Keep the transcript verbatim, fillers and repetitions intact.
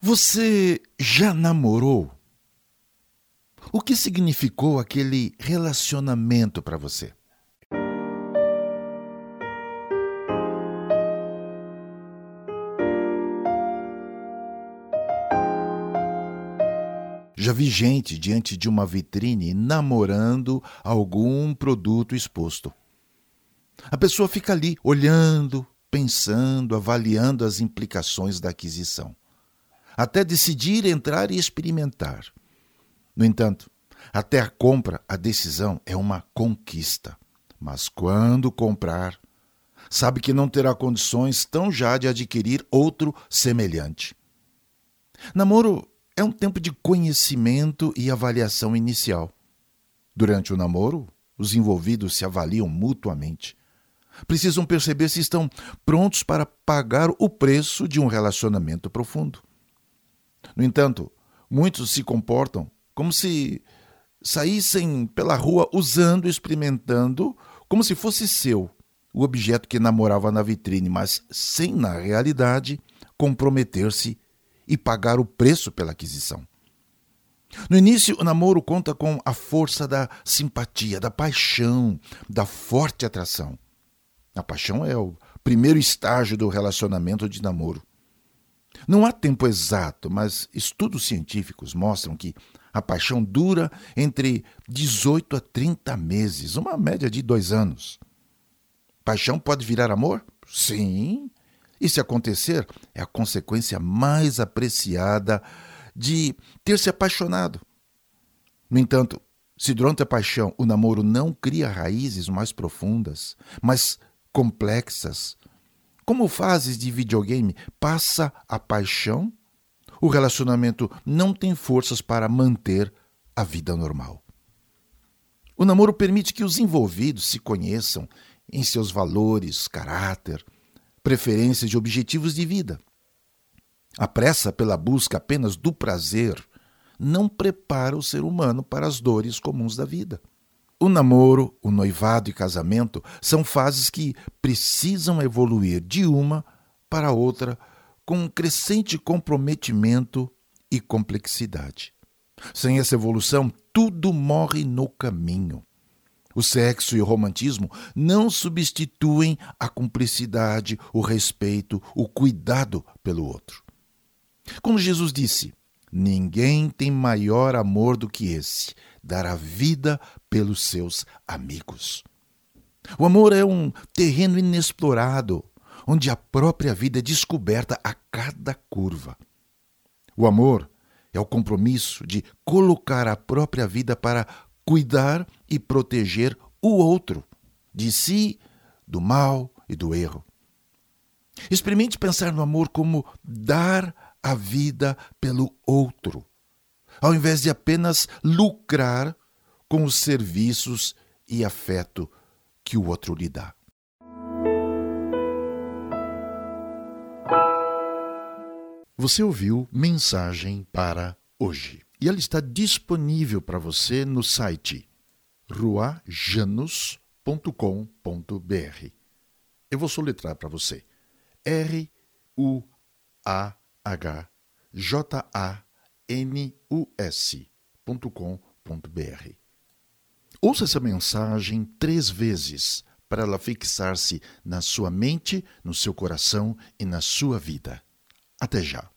Você já namorou? O que significou aquele relacionamento para você? Já vi gente diante de uma vitrine namorando algum produto exposto. A pessoa fica ali olhando, pensando, avaliando as implicações da aquisição, até decidir entrar e experimentar. No entanto, até a compra, a decisão é uma conquista. Mas quando comprar, sabe que não terá condições tão já de adquirir outro semelhante. Namoro é um tempo de conhecimento e avaliação inicial. Durante o namoro, os envolvidos se avaliam mutuamente. Precisam perceber se estão prontos para pagar o preço de um relacionamento profundo. No entanto, muitos se comportam como se saíssem pela rua usando, experimentando, como se fosse seu, o objeto que namorava na vitrine, mas sem, na realidade, comprometer-se e pagar o preço pela aquisição. No início, o namoro conta com a força da simpatia, da paixão, da forte atração. A paixão é o primeiro estágio do relacionamento de namoro. Não há tempo exato, mas estudos científicos mostram que a paixão dura entre dezoito a trinta meses, uma média de dois anos. Paixão pode virar amor? Sim. E se acontecer, é a consequência mais apreciada de ter se apaixonado. No entanto, se durante a paixão o namoro não cria raízes mais profundas, mais complexas, como fases de videogame, passa a paixão, o relacionamento não tem forças para manter a vida normal. O namoro permite que os envolvidos se conheçam em seus valores, caráter, preferências e objetivos de vida. A pressa pela busca apenas do prazer não prepara o ser humano para as dores comuns da vida. O namoro, o noivado e casamento são fases que precisam evoluir de uma para outra com um crescente comprometimento e complexidade. Sem essa evolução, tudo morre no caminho. O sexo e o romantismo não substituem a cumplicidade, o respeito, o cuidado pelo outro. Como Jesus disse, ninguém tem maior amor do que esse, dar a vida pelos seus amigos. O amor é um terreno inexplorado, onde a própria vida é descoberta a cada curva. O amor é o compromisso de colocar a própria vida para cuidar e proteger o outro, de si, do mal e do erro. Experimente pensar no amor como dar a vida pelo outro, ao invés de apenas lucrar com os serviços e afeto que o outro lhe dá. Você ouviu Mensagem para Hoje. E ela está disponível para você no site rua janus ponto com ponto b r. Eu vou soletrar para você. R U A H J A N U S ponto com ponto b r. Ouça essa mensagem três vezes para ela fixar-se na sua mente, no seu coração e na sua vida. Até já.